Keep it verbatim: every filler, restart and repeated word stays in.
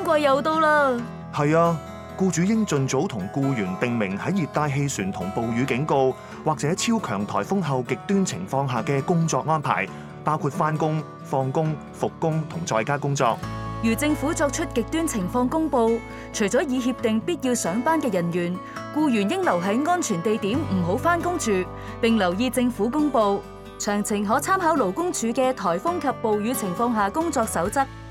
季又到啦。 係啊，僱主應盡早同僱員訂明喺熱帶氣旋同暴雨警告或者超強颱風後極端情況下嘅工作安排，包括返工、放工、復工同在家工作。 如政府作出極端情況公佈，除咗已協定必要上班嘅人員，僱員應留喺安全地點，唔好返工住，並留意政府公佈。詳情可參考勞工處嘅颱風及暴雨情況下工作守則。